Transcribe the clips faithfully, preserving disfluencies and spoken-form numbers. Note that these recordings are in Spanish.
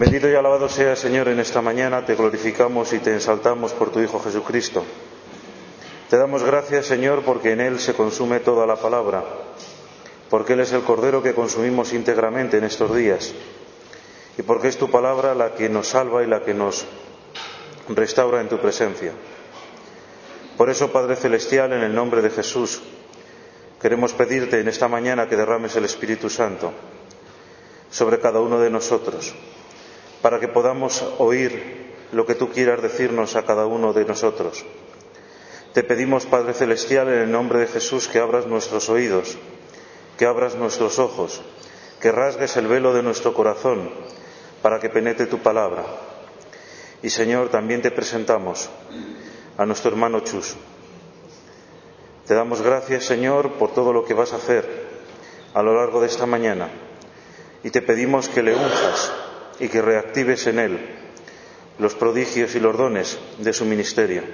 Bendito y alabado sea, Señor, en esta mañana te glorificamos y te exaltamos por tu Hijo Jesucristo. Te damos gracias, Señor, porque en Él se consume toda la palabra, porque Él es el Cordero que consumimos íntegramente en estos días, y porque es tu palabra la que nos salva y la que nos restaura en tu presencia. Por eso, Padre Celestial, en el nombre de Jesús, queremos pedirte en esta mañana que derrames el Espíritu Santo sobre cada uno de nosotros, para que podamos oír lo que tú quieras decirnos a cada uno de nosotros. Te pedimos, Padre Celestial, en el nombre de Jesús, que abras nuestros oídos, que abras nuestros ojos, que rasgues el velo de nuestro corazón, para que penetre tu palabra. Y, Señor, también te presentamos a nuestro hermano Chus. Te damos gracias, Señor, por todo lo que vas a hacer a lo largo de esta mañana, y te pedimos que le unjas y que reactives en él los prodigios y los dones de su ministerio.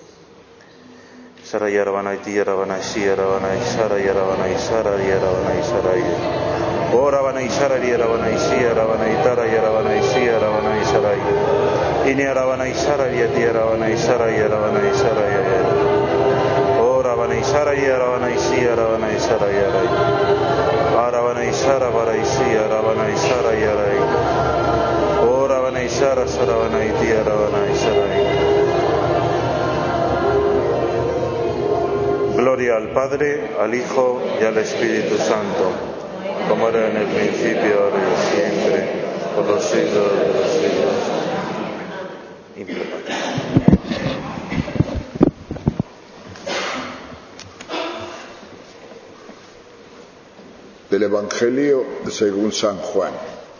Sara Yarabanai Yarabanai Yarabanai Sara Yarabanai Sara Yarabanai Sara Ora Banai Sara Yarabanai Yarabanai Tara Yarabanai Yarabanai Sara Ini Yarabanai Sara Yarabanai Sara Yarabanai Sara Ora Banai Sara Yarabanai Yarabanai Sara Yarai Arabanai Sara Barai Yarabanai Sara Yarai Ora Banai Sara Sarabanai Yarabanai Sara. Gloria al Padre, al Hijo y al Espíritu Santo, como era en el principio, ahora y siempre, por los siglos de los siglos. Implacable. Del Evangelio según San Juan,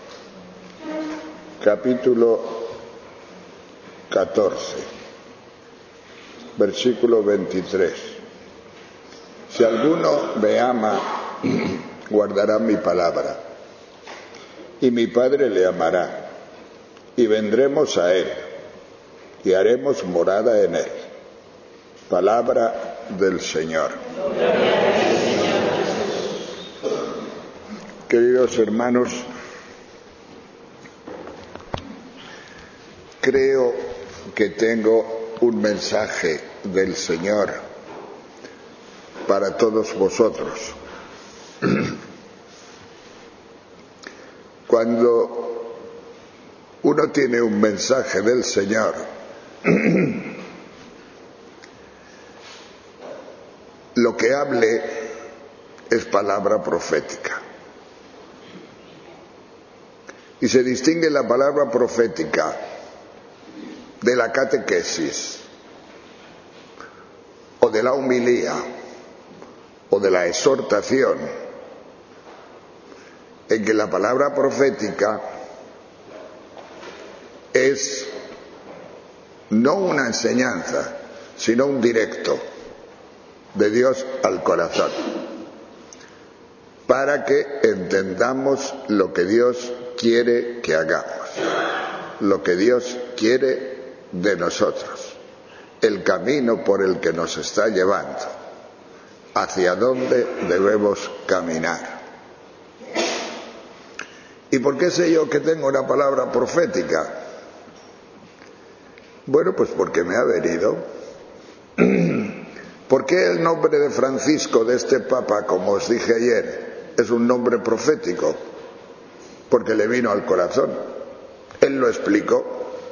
capítulo catorce, versículo veintitrés. Si alguno me ama, guardará mi palabra, y mi Padre le amará, y vendremos a él, y haremos morada en él. Palabra del Señor. Queridos hermanos, creo que tengo un mensaje del Señor para todos vosotros. Cuando uno tiene un mensaje del Señor, lo que hable es palabra profética. Y se distingue la palabra profética de la catequesis, o de la homilía, o de la exhortación, en que la palabra profética es no una enseñanza, sino un directo de Dios al corazón, para que entendamos lo que Dios quiere que hagamos, lo que Dios quiere de nosotros, el camino por el que nos está llevando, hacia dónde debemos caminar. ¿Y por qué sé yo que tengo una palabra profética? Bueno, pues porque me ha venido. ¿Por qué el nombre de Francisco, de este Papa, como os dije ayer, es un nombre profético? Porque le vino al corazón. Él lo explicó.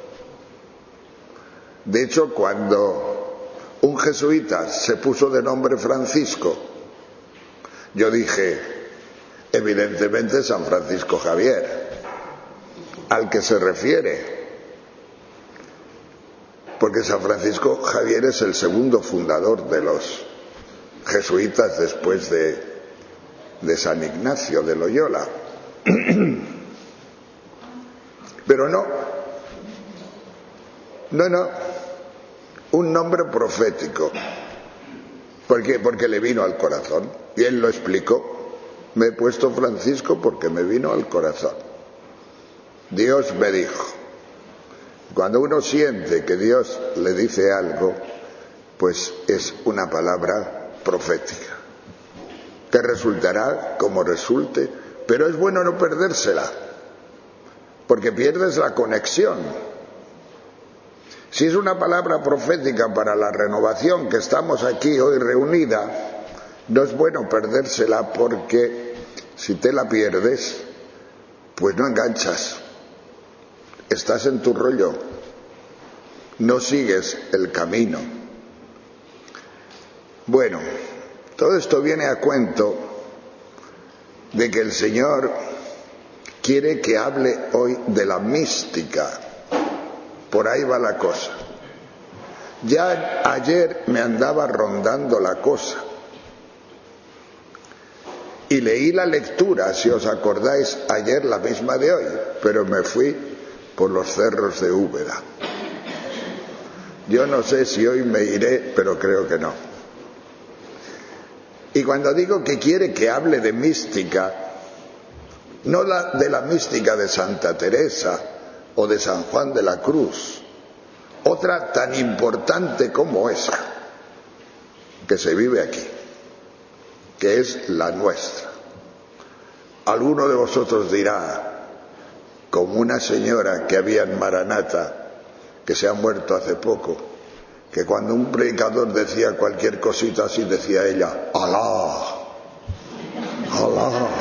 De hecho, cuando un jesuita se puso de nombre Francisco, yo dije, evidentemente San Francisco Javier, al que se refiere, porque San Francisco Javier es el segundo fundador de los jesuitas después de, de San Ignacio de Loyola. Pero no, no, no, un nombre profético. ¿Por qué? Porque le vino al corazón. Y él lo explicó. Me he puesto Francisco porque me vino al corazón. Dios me dijo. Cuando uno siente que Dios le dice algo, pues es una palabra profética, que resultará como resulte, pero es bueno no perdérsela, porque pierdes la conexión. Si es una palabra profética para la renovación que estamos aquí hoy reunida, no es bueno perdérsela, porque si te la pierdes, pues no enganchas, estás en tu rollo, no sigues el camino. Bueno, todo esto viene a cuento de que el Señor quiere que hable hoy de la mística. Por ahí va la cosa. Ya ayer me andaba rondando la cosa y leí la lectura, si os acordáis, ayer la misma de hoy, pero me fui por los cerros de Úbeda. Yo no sé si hoy me iré, pero creo que no. Y cuando digo que quiere que hable de mística, no la, de la mística de Santa Teresa o de San Juan de la Cruz, otra tan importante como esa, que se vive aquí, que es la nuestra. Alguno de vosotros dirá, como una señora que había en Maranata, que se ha muerto hace poco, que cuando un predicador decía cualquier cosita así, decía ella, ¡Alá! ¡Alá!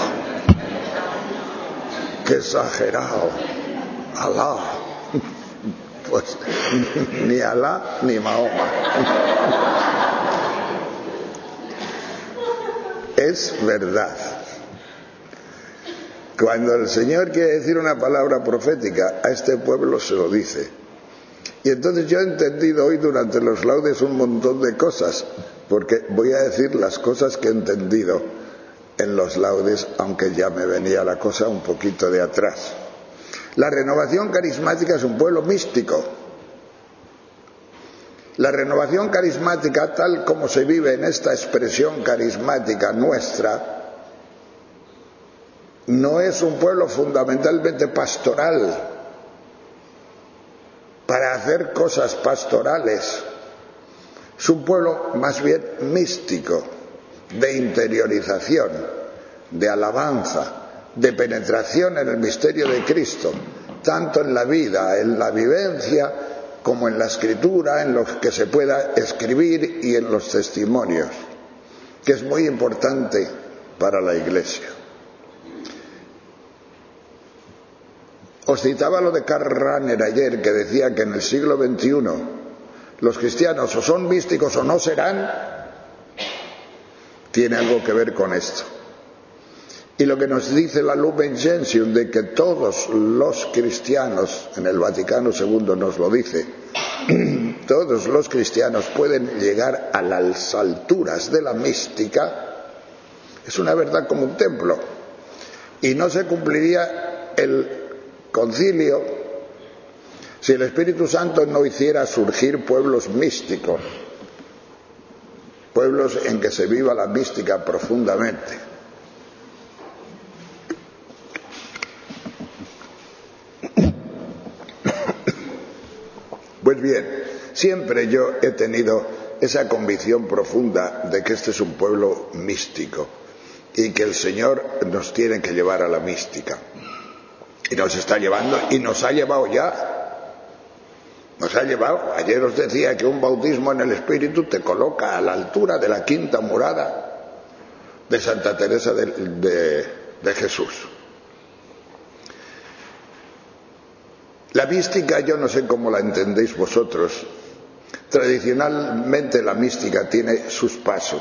¡Qué exagerado! ¡Alá! Pues ni Alá ni Mahoma. Es verdad. Cuando el Señor quiere decir una palabra profética, a este pueblo se lo dice. Y entonces yo he entendido hoy durante los laudes un montón de cosas, porque voy a decir las cosas que he entendido en los laudes, aunque ya me venía la cosa un poquito de atrás. La renovación carismática es un pueblo místico. La renovación carismática, tal como se vive en esta expresión carismática nuestra, no es un pueblo fundamentalmente pastoral, para hacer cosas pastorales. Es un pueblo más bien místico, de interiorización, de alabanza, de penetración en el misterio de Cristo, tanto en la vida, en la vivencia, como en la escritura, en lo que se pueda escribir y en los testimonios, que es muy importante para la Iglesia. Os citaba lo de Karl Rahner ayer, que decía que en el siglo veintiuno los cristianos o son místicos o no serán. Tiene algo que ver con esto. Y lo que nos dice la Lumen Gentium, de que todos los cristianos, en el Vaticano segundo nos lo dice, todos los cristianos pueden llegar a las alturas de la mística, es una verdad como un templo. Y no se cumpliría el concilio si el Espíritu Santo no hiciera surgir pueblos místicos, pueblos en que se viva la mística profundamente. Pues bien, siempre yo he tenido esa convicción profunda de que este es un pueblo místico y que el Señor nos tiene que llevar a la mística. Y nos está llevando, y nos ha llevado ya. Nos ha llevado. Ayer os decía que un bautismo en el Espíritu te coloca a la altura de la quinta morada de Santa Teresa de, de, de Jesús. La mística, yo no sé cómo la entendéis vosotros. Tradicionalmente la mística tiene sus pasos.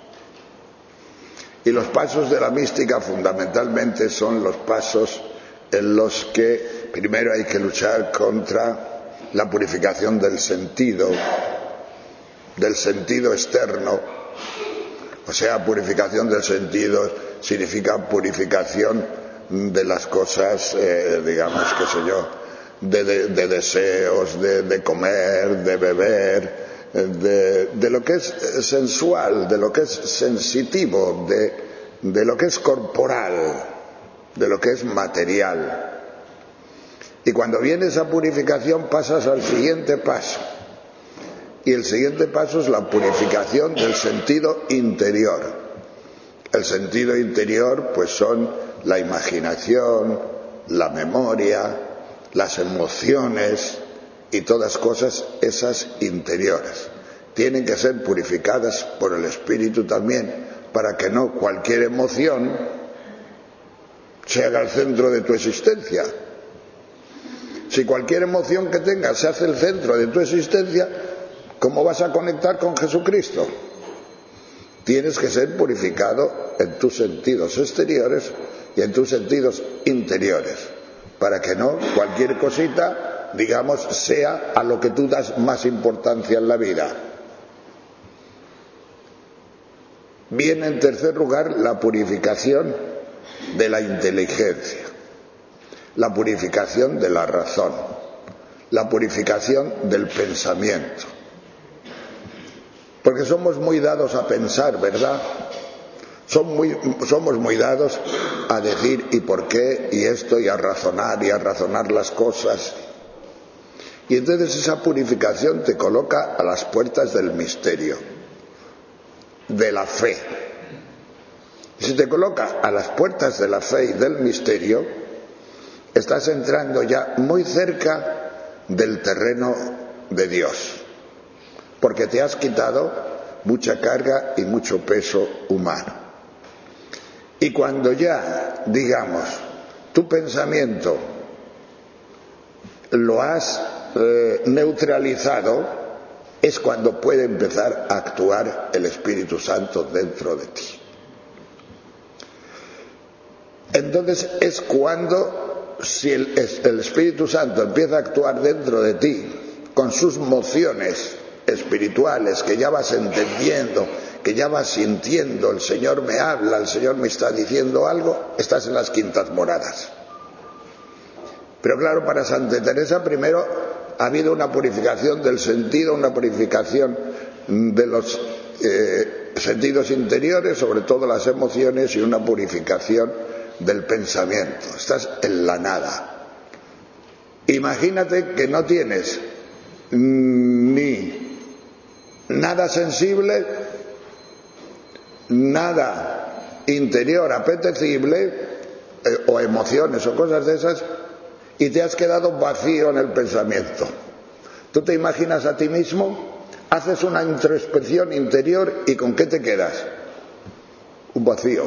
Y los pasos de la mística fundamentalmente son los pasos en los que primero hay que luchar contra la purificación del sentido, del sentido externo. O sea, purificación del sentido significa purificación de las cosas, eh, digamos, qué sé yo, de, de, de deseos, de, de comer, de beber, de, de lo que es sensual, de lo que es sensitivo, de, de lo que es corporal, de lo que es material. Y cuando viene esa purificación pasas al siguiente paso. Y el siguiente paso es la purificación del sentido interior. El sentido interior pues son la imaginación, la memoria, las emociones y todas cosas esas interiores. Tienen que ser purificadas por el Espíritu también, para que no cualquier emoción se haga el centro de tu existencia. Si cualquier emoción que tengas se hace el centro de tu existencia, ¿cómo vas a conectar con Jesucristo? Tienes que ser purificado en tus sentidos exteriores y en tus sentidos interiores, para que no cualquier cosita, digamos, sea a lo que tú das más importancia en la vida. Viene en tercer lugar la purificación de la inteligencia, la purificación de la razón, la purificación del pensamiento. Porque somos muy dados a pensar, ¿verdad? Son muy, somos muy dados a decir y por qué y esto y a razonar y a razonar las cosas. Y entonces esa purificación te coloca a las puertas del misterio, de la fe. Y si te coloca a las puertas de la fe y del misterio, estás entrando ya muy cerca del terreno de Dios, porque te has quitado mucha carga y mucho peso humano. Y cuando ya, digamos, tu pensamiento lo has eh, neutralizado, es cuando puede empezar a actuar el Espíritu Santo dentro de ti. Entonces es cuando, si el, el Espíritu Santo empieza a actuar dentro de ti con sus mociones espirituales, que ya vas entendiendo, que ya vas sintiendo, el Señor me habla, el Señor me está diciendo algo, estás en las quintas moradas. Pero claro, para Santa Teresa primero ha habido una purificación del sentido, una purificación de los eh, sentidos interiores, sobre todo las emociones, y una purificación del pensamiento. Estás en la nada. Imagínate que no tienes ni nada sensible, nada interior apetecible, eh, o emociones o cosas de esas, y te has quedado vacío en el pensamiento. ¿Tú te imaginas a ti mismo? Haces una introspección interior y ¿con qué te quedas? Un vacío.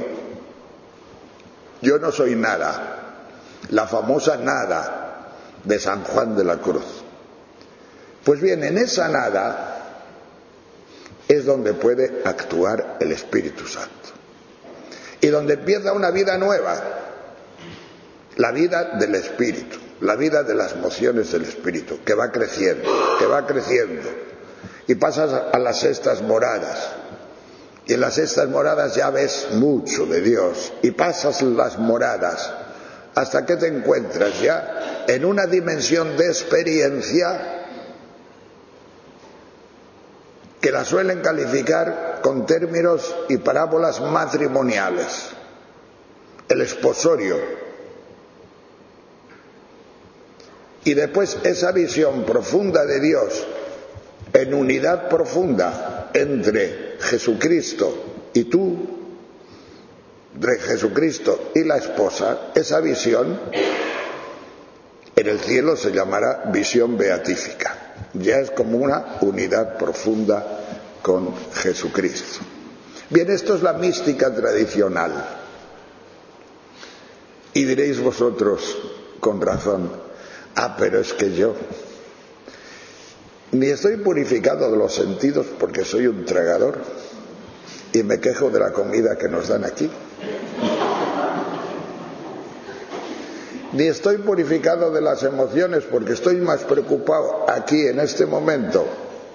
Yo no soy nada. La famosa nada de San Juan de la Cruz. Pues bien, en esa nada es donde puede actuar el Espíritu Santo. Y donde empieza una vida nueva, la vida del Espíritu, la vida de las mociones del Espíritu, que va creciendo, que va creciendo. Y pasas a las sextas moradas. Y en las sextas moradas ya ves mucho de Dios. Y pasas las moradas hasta que te encuentras ya en una dimensión de experiencia que la suelen calificar con términos y parábolas matrimoniales. El esposorio. Y después esa visión profunda de Dios, en unidad profunda entre Jesucristo y tú, de Jesucristo y la esposa, esa visión en el cielo se llamará visión beatífica. Ya es como una unidad profunda con Jesucristo. Bien, esto es la mística tradicional. Y diréis vosotros, con razón, ah, pero es que yo ni estoy purificado de los sentidos porque soy un tragador y me quejo de la comida que nos dan aquí. Ni estoy purificado de las emociones porque estoy más preocupado aquí en este momento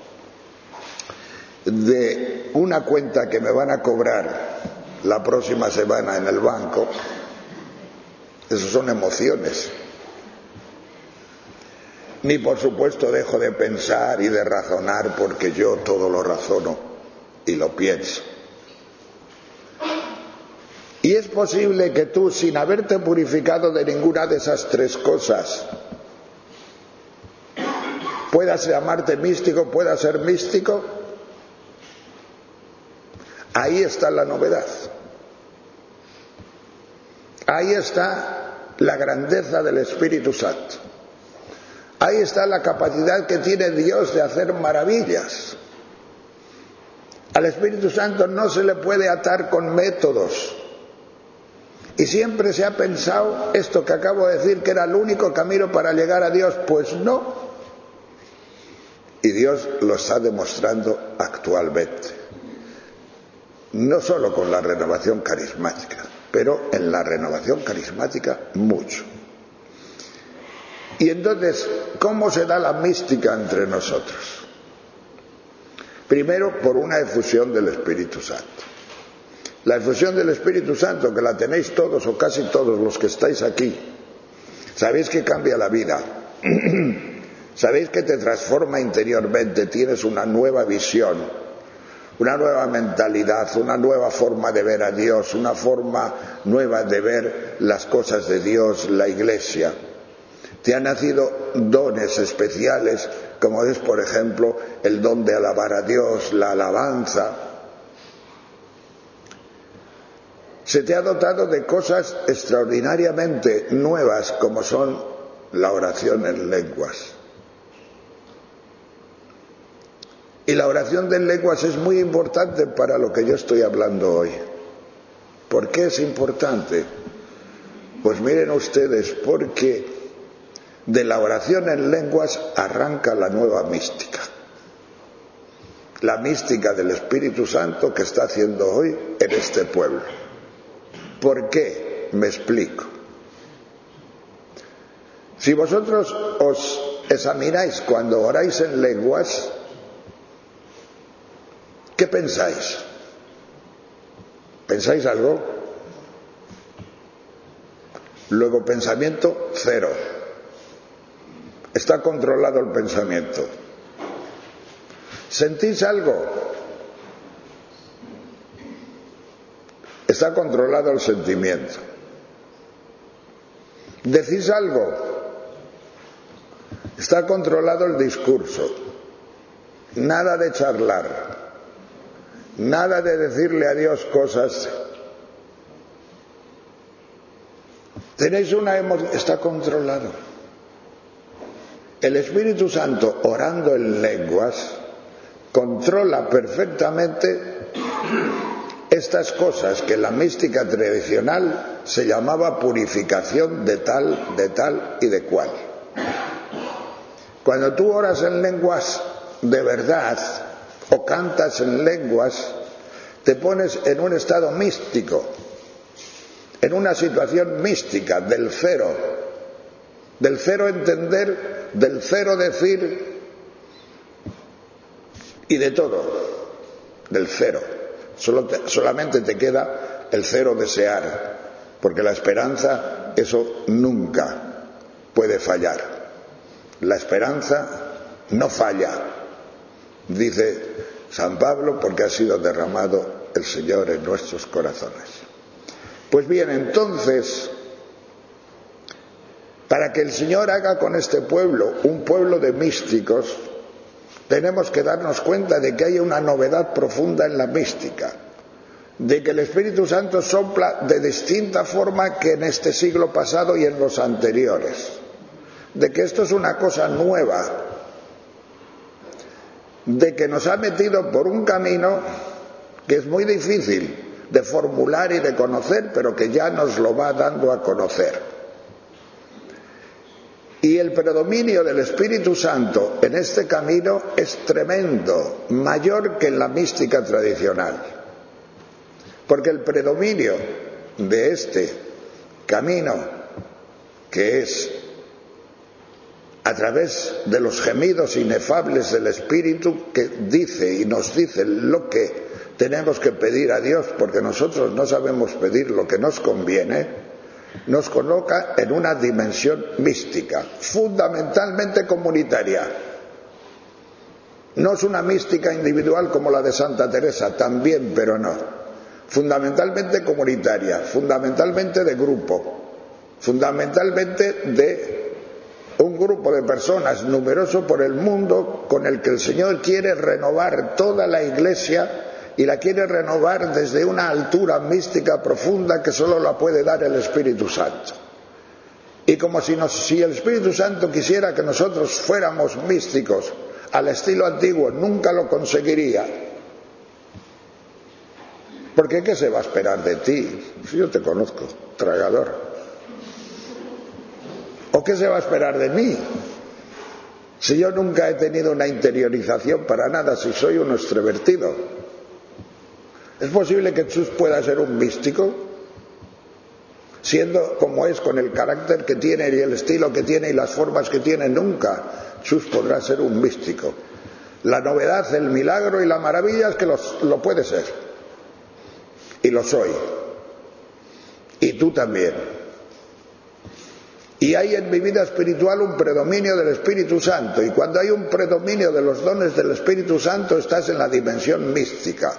de una cuenta que me van a cobrar la próxima semana en el banco. Esas son emociones. Ni por supuesto dejo de pensar y de razonar porque yo todo lo razono y lo pienso. Y es posible que tú, sin haberte purificado de ninguna de esas tres cosas, puedas llamarte místico, puedas ser místico. Ahí está la novedad. Ahí está la grandeza del Espíritu Santo. Ahí está la capacidad que tiene Dios de hacer maravillas. Al Espíritu Santo no se le puede atar con métodos. Y siempre se ha pensado esto que acabo de decir, que era el único camino para llegar a Dios. Pues no. Y Dios lo está demostrando actualmente. No solo con la renovación carismática, pero en la renovación carismática mucho. Y entonces, ¿cómo se da la mística entre nosotros? Primero, por una efusión del Espíritu Santo. La efusión del Espíritu Santo, que la tenéis todos o casi todos los que estáis aquí, sabéis que cambia la vida. Sabéis que te transforma interiormente, tienes una nueva visión, una nueva mentalidad, una nueva forma de ver a Dios, una forma nueva de ver las cosas de Dios, la Iglesia. Te han nacido dones especiales, como es, por ejemplo, el don de alabar a Dios, la alabanza. Se te ha dotado de cosas extraordinariamente nuevas, como son la oración en lenguas. Y la oración en lenguas es muy importante para lo que yo estoy hablando hoy. ¿Por qué es importante? Pues miren ustedes, porque de la oración en lenguas arranca la nueva mística. La mística del Espíritu Santo que está haciendo hoy en este pueblo. ¿Por qué? Me explico. Si vosotros os examináis cuando oráis en lenguas, ¿qué pensáis? ¿Pensáis algo? Luego, pensamiento cero. Está controlado el pensamiento. ¿Sentís algo? Está controlado el sentimiento. ¿Decís algo? Está controlado el discurso. Nada de charlar. Nada de decirle a Dios cosas. Tenéis una emoción. Está controlado. El Espíritu Santo, orando en lenguas, controla perfectamente estas cosas que en la mística tradicional se llamaba purificación de tal, de tal y de cual. Cuando tú oras en lenguas de verdad o cantas en lenguas, te pones en un estado místico, en una situación mística del cero, del cero entender, del cero decir y de todo, del cero. Solo te, solamente te queda el cero desear, porque la esperanza, eso nunca puede fallar. La esperanza no falla, dice San Pablo, porque ha sido derramado el Señor en nuestros corazones. Pues bien, entonces, para que el Señor haga con este pueblo un pueblo de místicos, tenemos que darnos cuenta de que hay una novedad profunda en la mística, de que el Espíritu Santo sopla de distinta forma que en este siglo pasado y en los anteriores, de que esto es una cosa nueva, de que nos ha metido por un camino que es muy difícil de formular y de conocer, pero que ya nos lo va dando a conocer. Y el predominio del Espíritu Santo en este camino es tremendo, mayor que en la mística tradicional. Porque el predominio de este camino, que es a través de los gemidos inefables del Espíritu, que dice y nos dice lo que tenemos que pedir a Dios, porque nosotros no sabemos pedir lo que nos conviene, nos coloca en una dimensión mística, fundamentalmente comunitaria. No es una mística individual como la de Santa Teresa, también, pero no. Fundamentalmente comunitaria, fundamentalmente de grupo, fundamentalmente de un grupo de personas numeroso por el mundo con el que el Señor quiere renovar toda la Iglesia y la quiere renovar desde una altura mística profunda que solo la puede dar el Espíritu Santo. Y como si, nos, si el Espíritu Santo quisiera que nosotros fuéramos místicos al estilo antiguo, nunca lo conseguiría. Porque ¿qué se va a esperar de ti? Si yo te conozco, tragador. ¿O qué se va a esperar de mí? Si yo nunca he tenido una interiorización para nada, si soy un extrovertido. ¿Es posible que Chus pueda ser un místico? Siendo como es, con el carácter que tiene y el estilo que tiene y las formas que tiene, nunca Chus podrá ser un místico. La novedad, el milagro y la maravilla es que los, lo puede ser. Y lo soy. Y tú también. Y hay en mi vida espiritual un predominio del Espíritu Santo. Y cuando hay un predominio de los dones del Espíritu Santo, estás en la dimensión mística.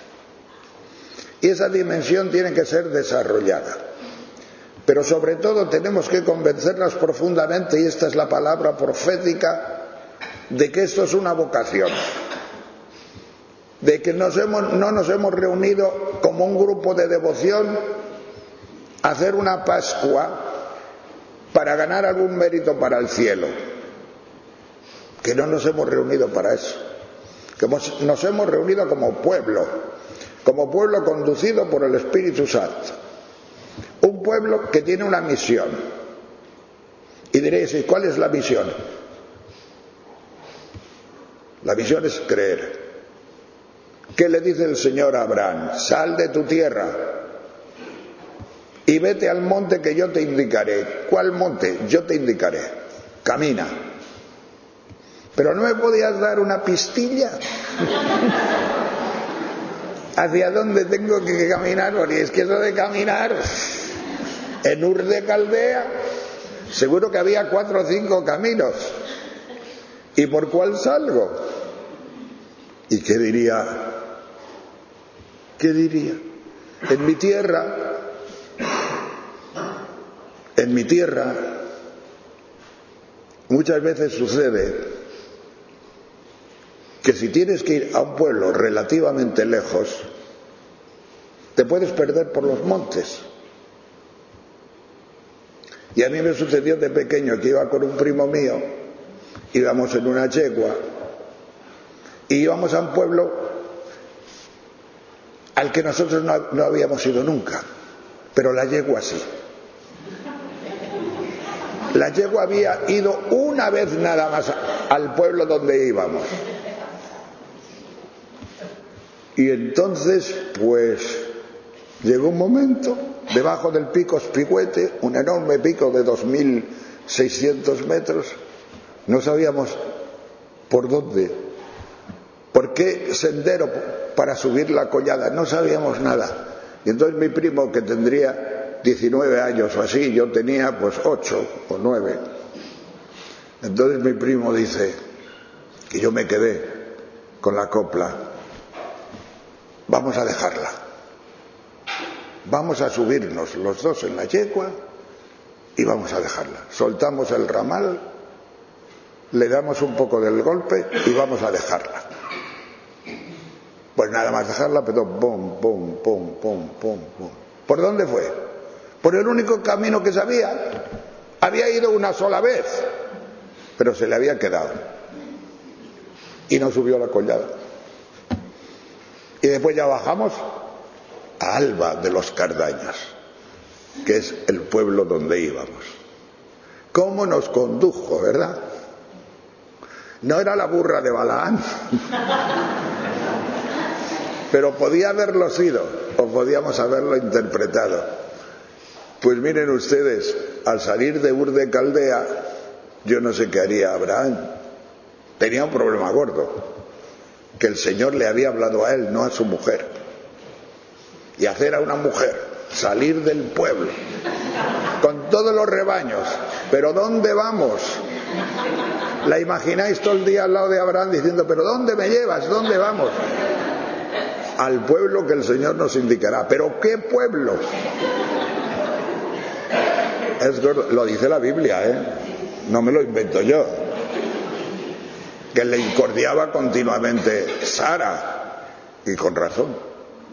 Y esa dimensión tiene que ser desarrollada. Pero sobre todo tenemos que convencernos profundamente, y esta es la palabra profética, de que esto es una vocación. De que nos hemos, no nos hemos reunido como un grupo de devoción a hacer una Pascua para ganar algún mérito para el cielo. Que no nos hemos reunido para eso. Que nos hemos reunido como pueblo, como pueblo conducido por el Espíritu Santo. Un pueblo que tiene una misión. Y diréis, ¿y cuál es la misión? La misión es creer. ¿Qué le dice el Señor a Abraham? Sal de tu tierra y vete al monte que yo te indicaré. ¿Cuál monte? Yo te indicaré. Camina. Pero no me podías dar una pistilla. ¿Hacia dónde tengo que caminar? Porque es que eso de caminar en Ur de Caldea, seguro que había cuatro o cinco caminos. ¿Y por cuál salgo? ¿Y qué diría? ¿Qué diría? En mi tierra, en mi tierra, muchas veces sucede que si tienes que ir a un pueblo relativamente lejos, te puedes perder por los montes. Y a mí me sucedió de pequeño que iba con un primo mío, íbamos en una yegua, y íbamos a un pueblo al que nosotros no, no habíamos ido nunca, pero la yegua sí. La yegua había ido una vez nada más al pueblo donde íbamos. Y entonces, pues, llegó un momento, debajo del pico Espigüete, un enorme pico de dos mil seiscientos metros, no sabíamos por dónde, por qué sendero para subir la collada, no sabíamos nada. Y entonces mi primo, que tendría diecinueve años o así, yo tenía pues ocho o nueve. Entonces mi primo dice, que yo me quedé con la copla, vamos a dejarla. Vamos a subirnos los dos en la yegua y vamos a dejarla. Soltamos el ramal, le damos un poco del golpe y vamos a dejarla. Pues nada más dejarla, pero pum, pum, pum, pum, pum, pum. ¿Por dónde fue? Por el único camino que sabía. Había ido una sola vez, pero se le había quedado. Y no subió la collada. Y después ya bajamos a Alba de los Cardañas, que es el pueblo donde íbamos. ¿Cómo nos condujo, verdad? No era la burra de Balaán, pero podía haberlo sido, o podíamos haberlo interpretado. Pues miren ustedes, al salir de Ur de Caldea, yo no sé qué haría Abraham. Tenía un problema gordo, que el Señor le había hablado a él, no a su mujer. Y hacer a una mujer salir del pueblo con todos los rebaños. ¿Pero dónde vamos? La imagináis todo el día al lado de Abraham diciendo, ¿pero dónde me llevas? ¿Dónde vamos? Al pueblo que el Señor nos indicará. ¿Pero qué pueblo? Es gordo. Lo dice la Biblia, ¿eh? No me lo invento yo. Que le incordiaba continuamente Sara, y con razón,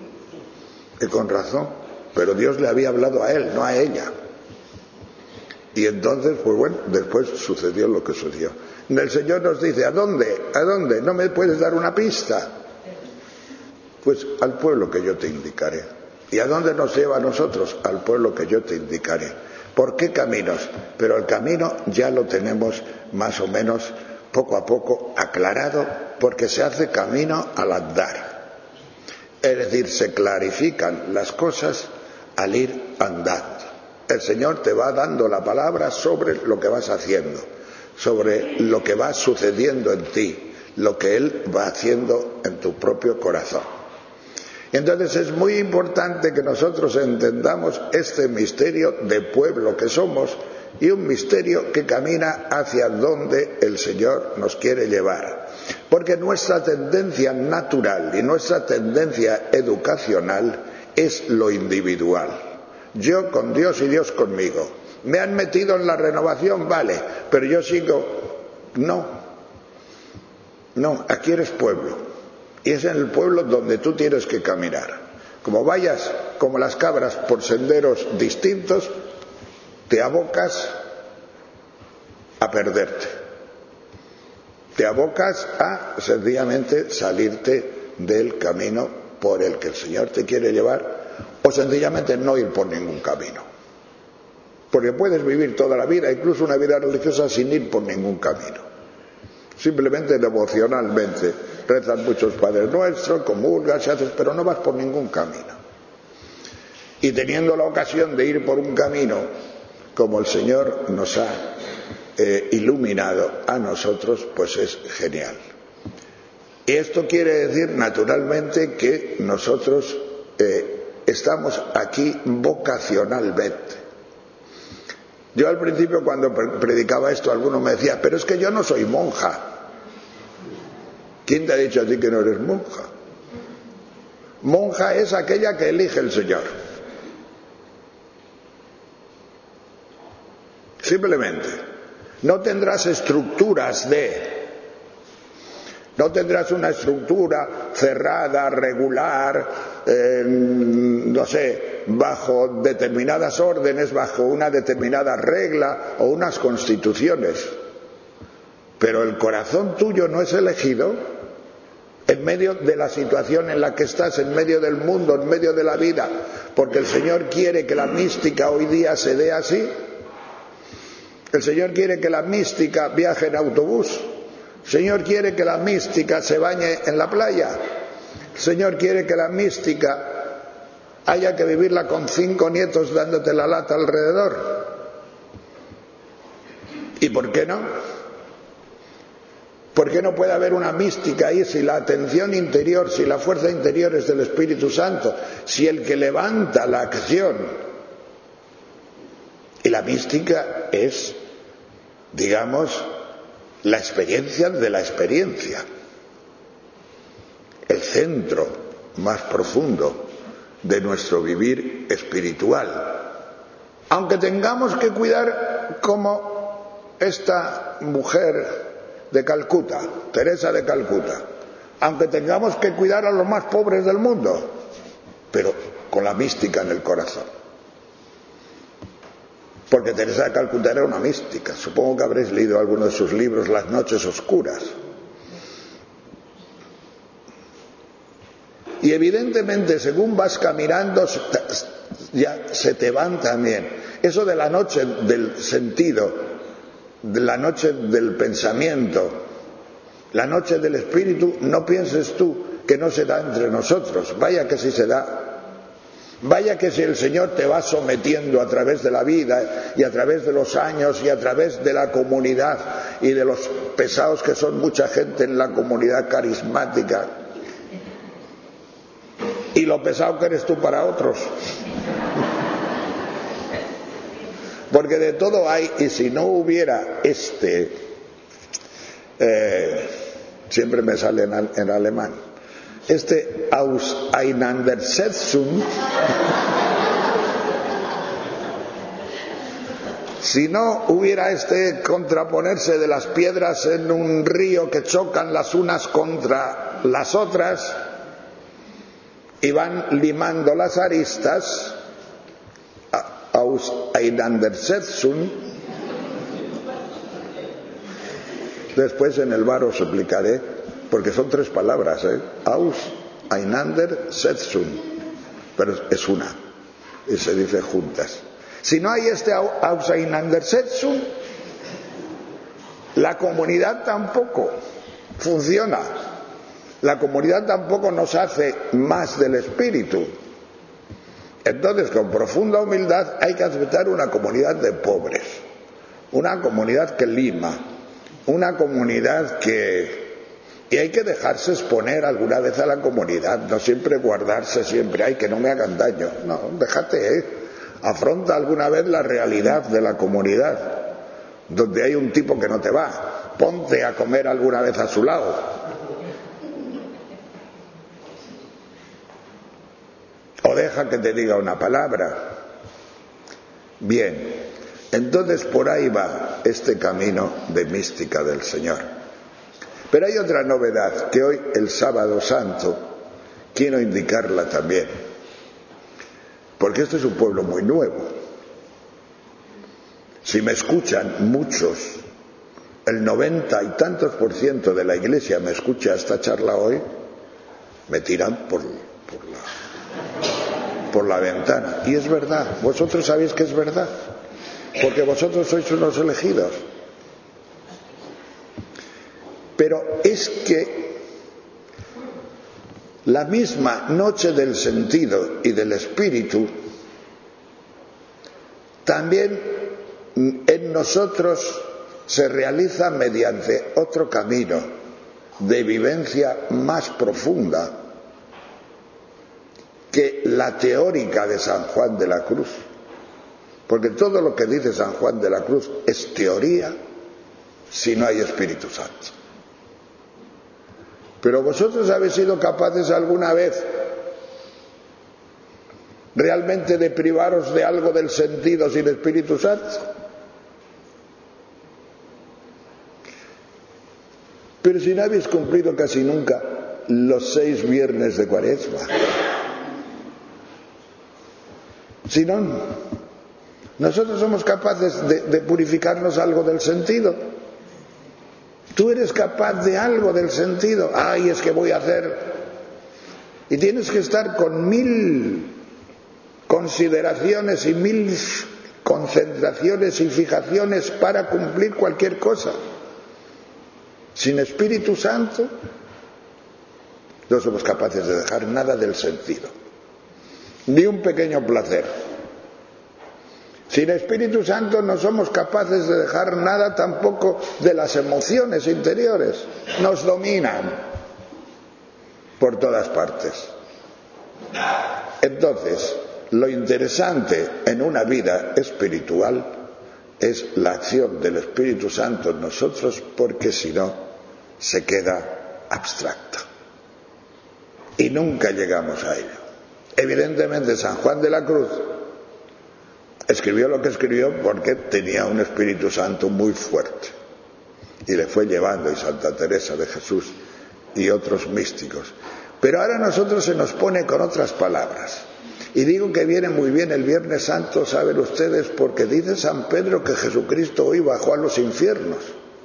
y con razón, pero Dios le había hablado a él, no a ella. Y entonces, pues bueno, después sucedió lo que sucedió. El Señor nos dice, ¿a dónde? ¿A dónde? ¿No me puedes dar una pista? Pues al pueblo que yo te indicaré. ¿Y a dónde nos lleva a nosotros? Al pueblo que yo te indicaré. ¿Por qué caminos? Pero el camino ya lo tenemos más o menos poco a poco aclarado, porque se hace camino al andar. Es decir, se clarifican las cosas al ir andando. El Señor te va dando la palabra sobre lo que vas haciendo, sobre lo que va sucediendo en ti, lo que Él va haciendo en tu propio corazón. Entonces es muy importante que nosotros entendamos este misterio de pueblo que somos y un misterio que camina hacia donde el Señor nos quiere llevar. Porque nuestra tendencia natural y nuestra tendencia educacional es lo individual. Yo con Dios y Dios conmigo. Me han metido en la renovación, vale, pero yo sigo. No, no, aquí eres pueblo. Y es en el pueblo donde tú tienes que caminar. Como vayas, como las cabras, por senderos distintos, te abocas a perderte. Te abocas a sencillamente salirte del camino por el que el Señor te quiere llevar, o sencillamente no ir por ningún camino. Porque puedes vivir toda la vida, incluso una vida religiosa, sin ir por ningún camino. Simplemente devocionalmente rezas muchos Padres Nuestros, comulgas, haces, pero no vas por ningún camino. Y teniendo la ocasión de ir por un camino, como el Señor nos ha eh, iluminado a nosotros, pues es genial. Y esto quiere decir, naturalmente, que nosotros eh, estamos aquí vocacionalmente. Yo al principio, cuando predicaba esto, alguno me decía, pero es que yo no soy monja. ¿Quién te ha dicho a ti que no eres monja? Monja es aquella que elige el Señor. Simplemente. No tendrás estructuras de... No tendrás una estructura cerrada, regular, eh, no sé, bajo determinadas órdenes, bajo una determinada regla o unas constituciones. Pero el corazón tuyo no es elegido en medio de la situación en la que estás, en medio del mundo, en medio de la vida, porque el Señor quiere que la mística hoy día se dé así. El Señor quiere que la mística viaje en autobús. El Señor quiere que la mística se bañe en la playa. El Señor quiere que la mística haya que vivirla con cinco nietos dándote la lata alrededor. ¿Y por qué no? ¿Por qué no puede haber una mística ahí si la atención interior, si la fuerza interior es del Espíritu Santo, si el que levanta la acción? Y la mística es, digamos, la experiencia de la experiencia, el centro más profundo de nuestro vivir espiritual. Aunque tengamos que cuidar como esta mujer de Calcuta, Teresa de Calcuta, aunque tengamos que cuidar a los más pobres del mundo, pero con la mística en el corazón. Porque Teresa de Calcuta era una mística. Supongo que habréis leído alguno de sus libros, Las noches oscuras. Y evidentemente, según vas caminando, ya se te van también. Eso de la noche del sentido, de la noche del pensamiento, la noche del espíritu, no pienses tú que no se da entre nosotros. Vaya que sí se da. Vaya que si el Señor te va sometiendo a través de la vida y a través de los años y a través de la comunidad y de los pesados que son mucha gente en la comunidad carismática, y lo pesado que eres tú para otros. Porque de todo hay, y si no hubiera este, eh, siempre me sale en, en alemán, este Auseinandersetzung, si no hubiera este contraponerse de las piedras en un río que chocan las unas contra las otras y van limando las aristas, Auseinandersetzung, Después en el bar os explicaré, porque son tres palabras, ¿eh? Aus, einander, setzum. Pero es una, y se dice juntas. Si no hay este aus, einander, setzum, la comunidad tampoco funciona. La comunidad tampoco nos hace más del espíritu. Entonces, con profunda humildad hay que aceptar una comunidad de pobres, una comunidad que lima, una comunidad que... Y hay que dejarse exponer alguna vez a la comunidad, no siempre guardarse siempre, ay, que no me hagan daño. No, déjate, ¿eh? Afronta alguna vez la realidad de la comunidad, donde hay un tipo que no te va. Ponte a comer alguna vez a su lado. O deja que te diga una palabra. Bien, entonces por ahí va este camino de mística del Señor. Pero hay otra novedad que hoy, el Sábado Santo, quiero indicarla también. Porque este es un pueblo muy nuevo. Si me escuchan muchos, el noventa y tantos por ciento de la Iglesia me escucha esta charla hoy, me tiran por, por la... por la ventana. Y es verdad, vosotros sabéis que es verdad, porque vosotros sois unos elegidos. Pero es que la misma noche del sentido y del espíritu también en nosotros se realiza mediante otro camino de vivencia más profunda que la teórica de San Juan de la Cruz, porque todo lo que dice San Juan de la Cruz es teoría si no hay Espíritu Santo. Pero vosotros habéis sido capaces alguna vez realmente de privaros de algo del sentido sin Espíritu Santo. Pero si no habéis cumplido casi nunca los seis viernes de Cuaresma. Si no, nosotros somos capaces de, de purificarnos algo del sentido. Tú eres capaz de algo del sentido. Ay, es que voy a hacer... Y tienes que estar con mil consideraciones y mil concentraciones y fijaciones para cumplir cualquier cosa. Sin Espíritu Santo no somos capaces de dejar nada del sentido, ni un pequeño placer. Sin Espíritu Santo no somos capaces de dejar nada tampoco de las emociones interiores. Nos dominan por todas partes. Entonces, lo interesante en una vida espiritual es la acción del Espíritu Santo en nosotros, porque si no, se queda abstracta. Y nunca llegamos a ello. Evidentemente, San Juan de la Cruz escribió lo que escribió porque tenía un Espíritu Santo muy fuerte y le fue llevando, y Santa Teresa de Jesús y otros místicos. Pero ahora a nosotros se nos pone con otras palabras, y digo que viene muy bien el Viernes Santo, saben ustedes, porque dice San Pedro que Jesucristo hoy bajó a los infiernos.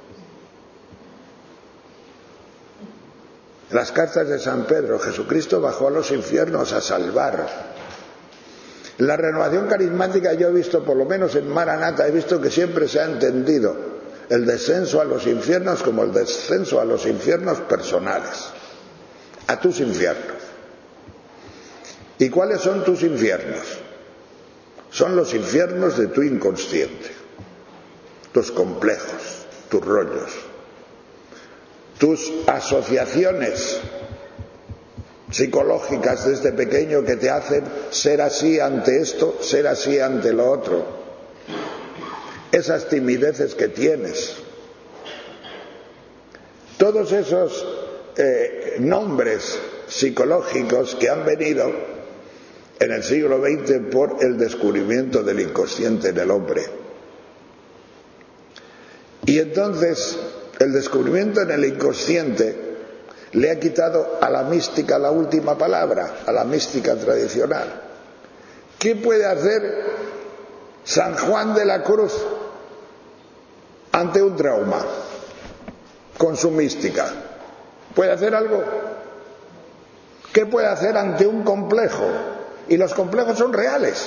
Las cartas de San Pedro, Jesucristo bajó a los infiernos a salvar. La renovación carismática, yo he visto, por lo menos en Maranata, he visto que siempre se ha entendido el descenso a los infiernos como el descenso a los infiernos personales, a tus infiernos. ¿Y cuáles son tus infiernos? Son los infiernos de tu inconsciente, tus complejos, tus rollos, tus asociaciones psicológicas desde pequeño que te hacen ser así ante esto, ser así ante lo otro. Esas timideces que tienes. Todos esos eh, nombres psicológicos que han venido en el siglo veinte por el descubrimiento del inconsciente en el hombre. Y entonces el descubrimiento en el inconsciente le ha quitado a la mística la última palabra, a la mística tradicional. ¿Qué puede hacer San Juan de la Cruz ante un trauma? con su mística. ¿Puede hacer algo? ¿Qué puede hacer ante un complejo? Y los complejos son reales.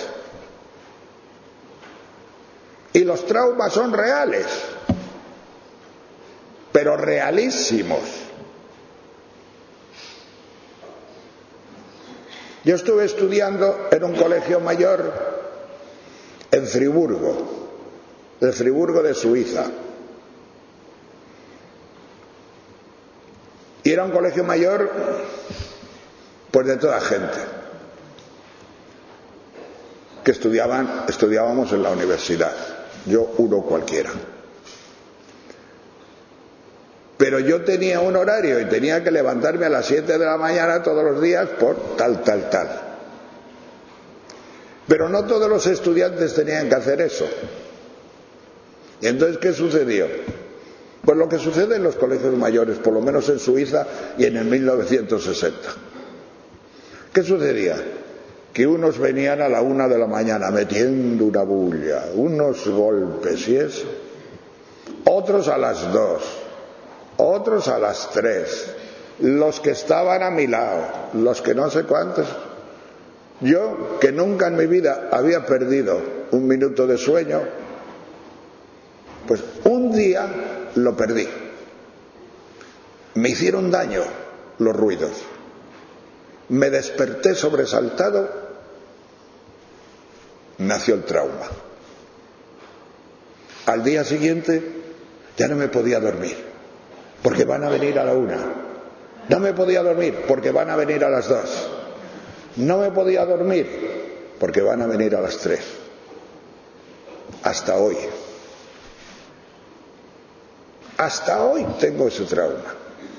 Y los traumas son reales. Pero realísimos. Yo estuve estudiando en un colegio mayor en Friburgo, de Friburgo de Suiza. Y era un colegio mayor, pues de toda gente, que estudiaban, estudiábamos en la universidad, yo uno cualquiera. Pero yo tenía un horario y tenía que levantarme a las siete de la mañana todos los días por tal, tal, tal. Pero no todos los estudiantes tenían que hacer eso. Y entonces, ¿qué sucedió? Pues lo que sucede en los colegios mayores, por lo menos en Suiza y en el mil novecientos sesenta. ¿Qué sucedía? Que unos venían a la una de la mañana metiendo una bulla, unos golpes y eso. Otros a las dos, otros a las tres. Los que estaban a mi lado, los que no sé cuántos. Yo, que nunca en mi vida había perdido un minuto de sueño, pues un día lo perdí. Me hicieron daño los ruidos. Me desperté sobresaltado. Nació el trauma. Al día siguiente ya no me podía dormir, porque van a venir a la una. No me podía dormir, porque van a venir a las dos. No me podía dormir, porque van a venir a las tres. Hasta hoy. Hasta hoy tengo ese trauma.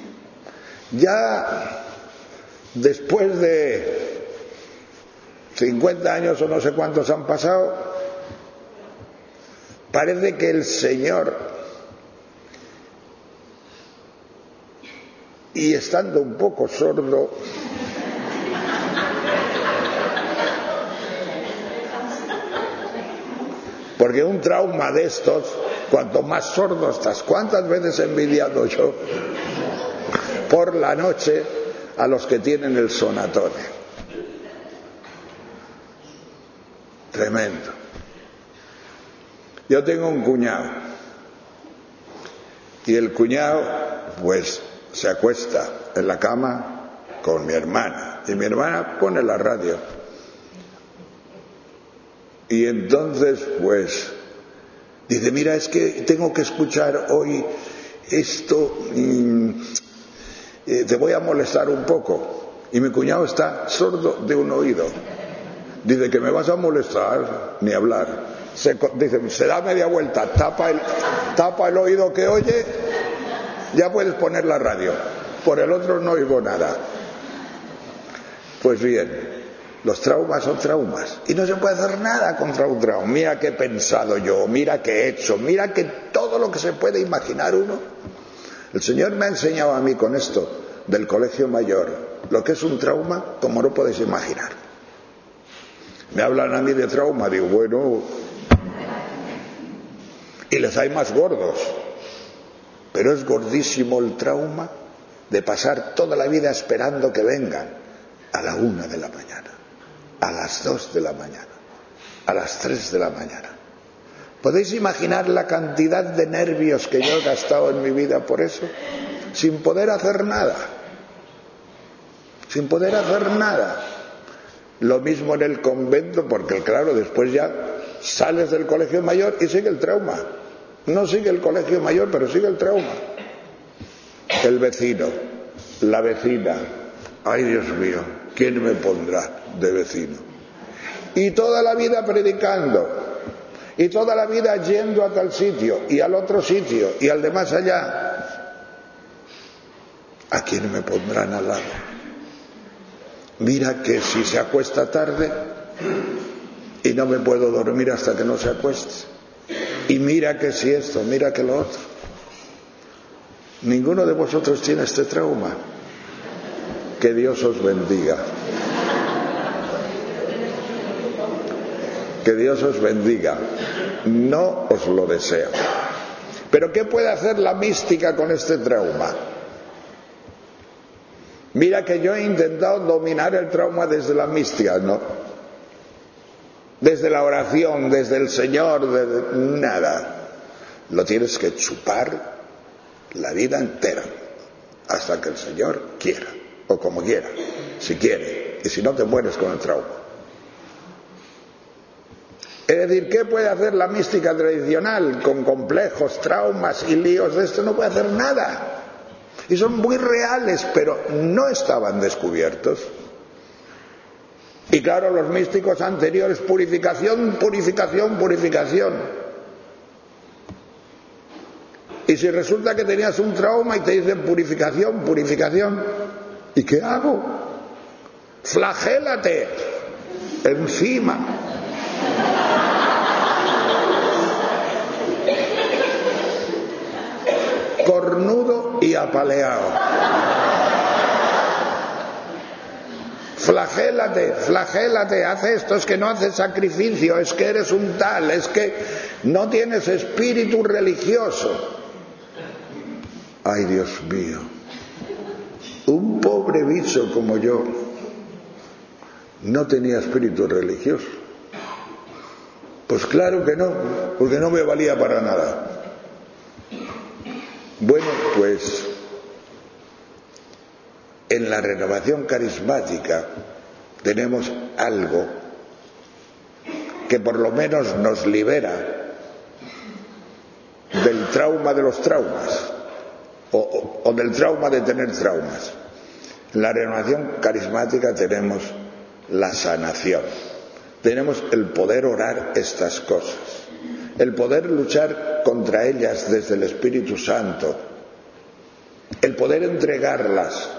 Ya después de cincuenta años o no sé cuántos han pasado, parece que el Señor, y estando un poco sordo, porque un trauma de estos, cuanto más sordo estás, ¿cuántas veces he envidiado yo por la noche a los que tienen el sonatone? Tremendo. Yo tengo un cuñado y el cuñado pues se acuesta en la cama con mi hermana y mi hermana pone la radio y entonces pues dice, mira, es que tengo que escuchar hoy esto, y, eh, te voy a molestar un poco. Y mi cuñado está sordo de un oído. Dice, que me vas a molestar, ni hablar. Se, dice, se da media vuelta, tapa el, tapa el oído que oye, ya puedes poner la radio. Por el otro no oigo nada. Pues bien, los traumas son traumas y no se puede hacer nada contra un trauma. Mira que he pensado yo, mira que he hecho, mira que todo lo que se puede imaginar uno. El Señor me ha enseñado a mí con esto del colegio mayor lo que es un trauma como no podéis imaginar. Me hablan a mí de trauma, digo, bueno, y les hay más gordos, pero es gordísimo el trauma de pasar toda la vida esperando que vengan a la una de la mañana, a las dos de la mañana, a las tres de la mañana. ¿Podéis imaginar la cantidad de nervios que yo he gastado en mi vida por eso? Sin poder hacer nada. Sin poder hacer nada. Lo mismo en el convento, porque claro, después ya sales del colegio mayor y sigue el trauma. No sigue el colegio mayor, pero sigue el trauma. El vecino, la vecina, ay Dios mío, ¿quién me pondrá de vecino? Y toda la vida predicando, y toda la vida yendo a tal sitio, y al otro sitio, y al de más allá. ¿A quién me pondrán al lado? Mira que si se acuesta tarde y no me puedo dormir hasta que no se acueste. Y mira que si esto, mira que lo otro. Ninguno de vosotros tiene este trauma. Que Dios os bendiga. Que Dios os bendiga. No os lo deseo. Pero ¿qué puede hacer la mística con este trauma? Mira que yo he intentado dominar el trauma desde la mística, ¿no? Desde la oración, desde el Señor, desde nada. Lo tienes que chupar la vida entera, hasta que el Señor quiera, o como quiera, si quiere, y si no te mueres con el trauma. Es decir, ¿qué puede hacer la mística tradicional con complejos, traumas y líos de esto? No puede hacer nada. Y son muy reales, pero no estaban descubiertos. Y claro, los místicos anteriores, purificación, purificación, purificación. Y si resulta que tenías un trauma y te dicen purificación, purificación, ¿y qué hago? Flagélate encima. Cornudo y apaleado. Flagélate, flagélate, haz esto, es que no haces sacrificio, es que eres un tal, es que no tienes espíritu religioso. Ay, Dios mío, un pobre bicho como yo no tenía espíritu religioso. Pues claro que no, porque no me valía para nada. Bueno, pues en la renovación carismática tenemos algo que por lo menos nos libera del trauma de los traumas o, o, o del trauma de tener traumas. En la renovación carismática tenemos la sanación, tenemos el poder orar estas cosas, el poder luchar contra ellas desde el Espíritu Santo, el poder entregarlas,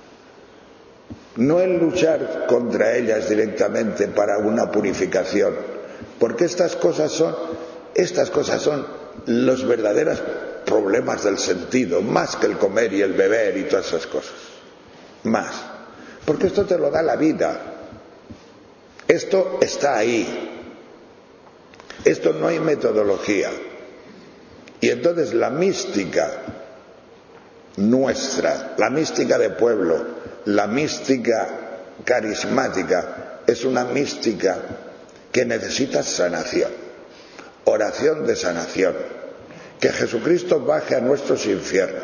no el luchar contra ellas directamente para una purificación, porque estas cosas son, estas cosas son los verdaderos problemas del sentido, más que el comer y el beber y todas esas cosas, más, porque esto te lo da la vida, esto está ahí. Esto no hay metodología. Y entonces la mística nuestra, la mística de pueblo, la mística carismática, es una mística que necesita sanación, oración de sanación, que Jesucristo baje a nuestros infiernos.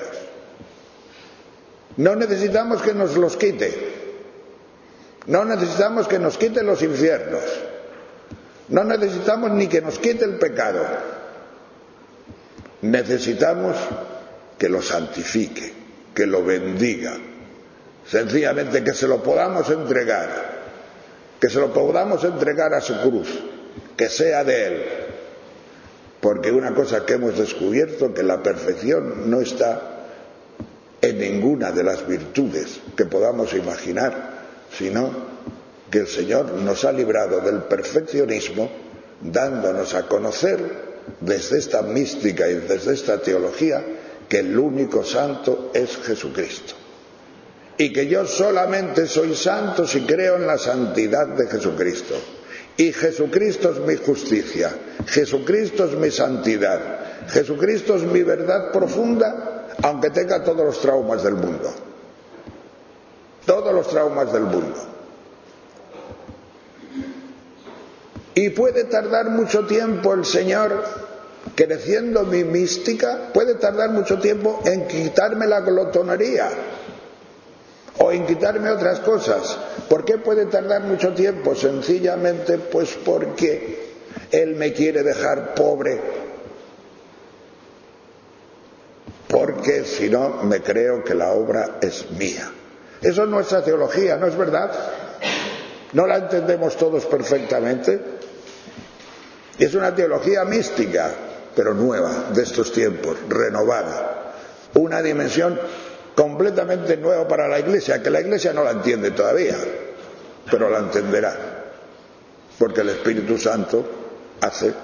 No necesitamos que nos los quite, no necesitamos que nos quite los infiernos. No necesitamos ni que nos quite el pecado. Necesitamos que lo santifique, que lo bendiga. Sencillamente que se lo podamos entregar, que se lo podamos entregar a su cruz, que sea de Él. Porque una cosa que hemos descubierto, que la perfección no está en ninguna de las virtudes que podamos imaginar, sino que el Señor nos ha librado del perfeccionismo, dándonos a conocer desde esta mística y desde esta teología que el único santo es Jesucristo. Y que yo solamente soy santo si creo en la santidad de Jesucristo. Y Jesucristo es mi justicia, Jesucristo es mi santidad, Jesucristo es mi verdad profunda, aunque tenga todos los traumas del mundo. Todos los traumas del mundo. Y puede tardar mucho tiempo el Señor, creciendo mi mística, puede tardar mucho tiempo en quitarme la glotonería o en quitarme otras cosas. ¿Por qué puede tardar mucho tiempo? Sencillamente pues porque Él me quiere dejar pobre, porque si no me creo que la obra es mía. Eso es nuestra teología, ¿no es verdad? ¿No la entendemos todos perfectamente? Es una teología mística, pero nueva, de estos tiempos, renovada. Una dimensión completamente nueva para la Iglesia, que la Iglesia no la entiende todavía, pero la entenderá, porque el Espíritu Santo hace.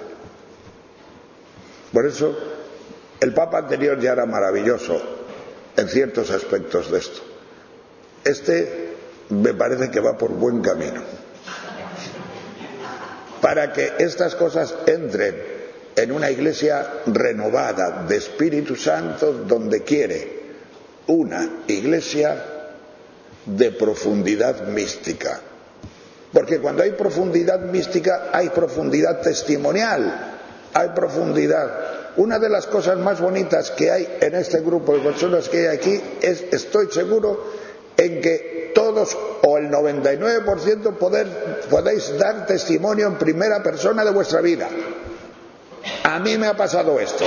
Por eso, el Papa anterior ya era maravilloso en ciertos aspectos de esto. Este me parece que va por buen camino, para que estas cosas entren en una iglesia renovada de Espíritu Santo, donde quiere una iglesia de profundidad mística. Porque cuando hay profundidad mística hay profundidad testimonial, hay profundidad. Una de las cosas más bonitas que hay en este grupo de personas que hay aquí es, estoy seguro, en que todos o el noventa y nueve por ciento poder, podéis dar testimonio en primera persona de vuestra vida. A mí me ha pasado esto.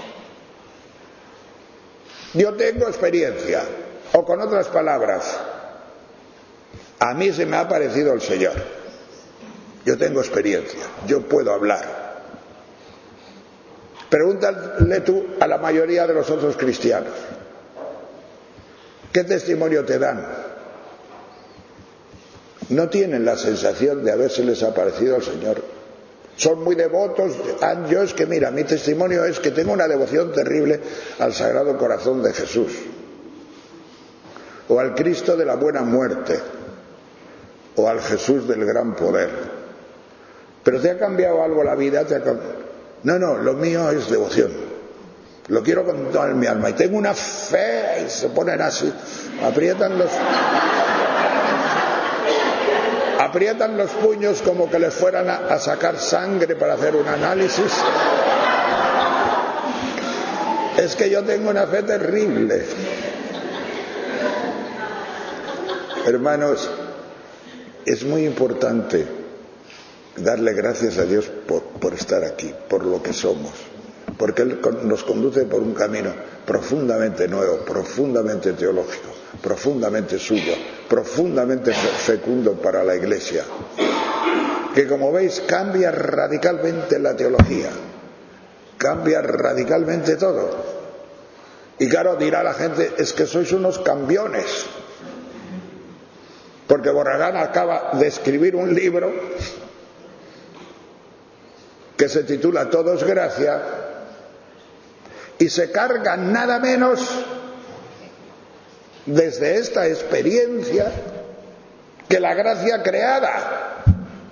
Yo tengo experiencia, o con otras palabras, a mí se me ha aparecido el Señor. Yo tengo experiencia, yo puedo hablar. Pregúntale tú a la mayoría de los otros cristianos, ¿qué testimonio te dan? No tienen la sensación de habérseles aparecido el Señor. Son muy devotos. Yo es que, mira, mi testimonio es que tengo una devoción terrible al Sagrado Corazón de Jesús, o al Cristo de la Buena Muerte, o al Jesús del Gran Poder. ¿Pero te ha cambiado algo la vida? ¿Te ha cambiado? No, no, lo mío es devoción. Lo quiero con toda mi alma. Y tengo una fe, y se ponen así, aprietan los... aprietan los puños como que les fueran a, a sacar sangre para hacer un análisis. Es que yo tengo una fe terrible. Hermanos, es muy importante darle gracias a Dios por, por estar aquí, por lo que somos, porque Él nos conduce por un camino profundamente nuevo, profundamente teológico, profundamente suyo, profundamente fecundo para la Iglesia, que, como veis, cambia radicalmente la teología, cambia radicalmente todo. Y claro, dirá la gente, es que sois unos cambiones, porque Borragán acaba de escribir un libro que se titula Todo es gracia, y se carga nada menos, desde esta experiencia, que la gracia creada.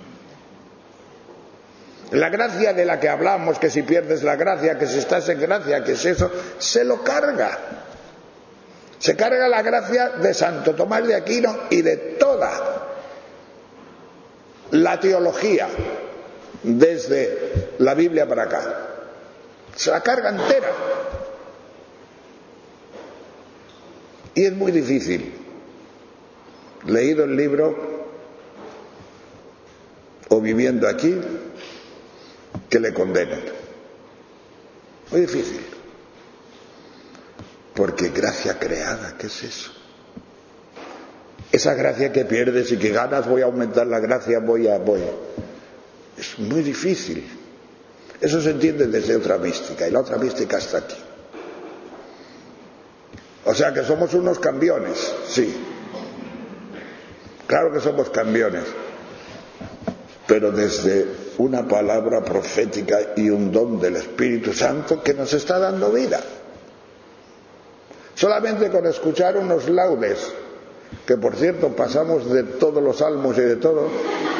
La gracia de la que hablamos, que si pierdes la gracia, que si estás en gracia, que si eso, se lo carga. Se carga la gracia de Santo Tomás de Aquino y de toda la teología, desde la Biblia para acá. Se la carga entera. Y es muy difícil, leído el libro o viviendo aquí, que le condenen. Muy difícil. Porque gracia creada, ¿qué es eso? Esa gracia que pierdes y que ganas, voy a aumentar la gracia, voy a... voy a... Es muy difícil. Eso se entiende desde otra mística, y la otra mística está aquí. O sea que somos unos cambiones, sí. Claro que somos cambiones, pero desde una palabra profética y un don del Espíritu Santo que nos está dando vida. Solamente con escuchar unos laudes, que por cierto pasamos de todos los salmos y de todo,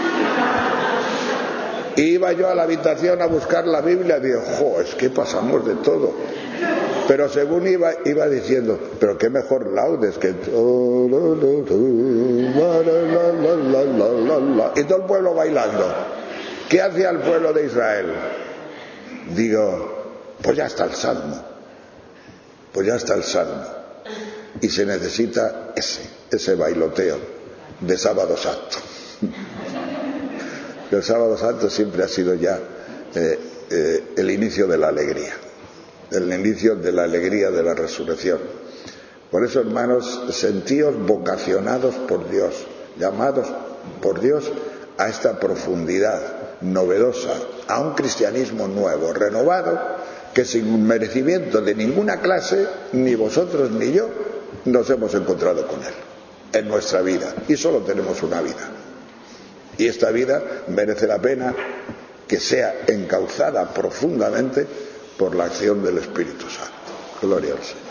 y iba yo a la habitación a buscar la Biblia y digo, jo, es que pasamos de todo. Pero según iba, iba diciendo, pero qué mejor laudes que... Y todo el pueblo bailando. ¿Qué hacía el pueblo de Israel? Digo, pues ya está el salmo. Pues ya está el salmo. Y se necesita ese, ese bailoteo de Sábado Santo. El Sábado Santo siempre ha sido ya eh, eh, el inicio de la alegría. El inicio de la alegría de la resurrección. Por eso, hermanos, sentíos vocacionados por Dios, llamados por Dios a esta profundidad novedosa, a un cristianismo nuevo, renovado, que sin merecimiento de ninguna clase, ni vosotros ni yo, nos hemos encontrado con él en nuestra vida. Y solo tenemos una vida. Y esta vida merece la pena que sea encauzada profundamente por la acción del Espíritu Santo. Gloria al Señor.